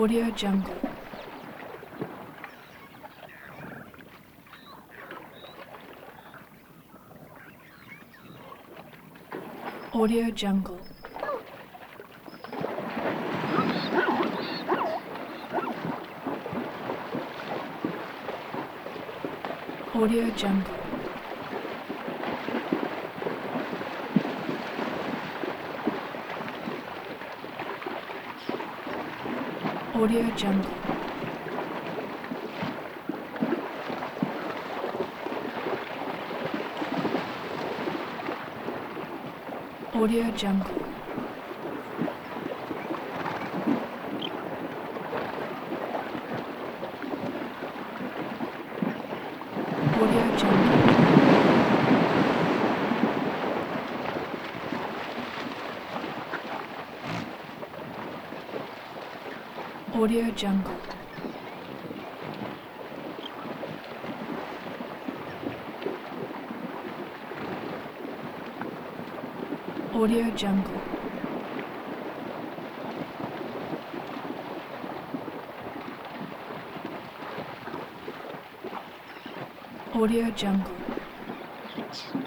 Audio Jungle. Audio Jungle. Audio Jungle. Audio Jungle. Audio Jungle. Audio Jungle. Audio Jungle. Audio Jungle. Audio Jungle.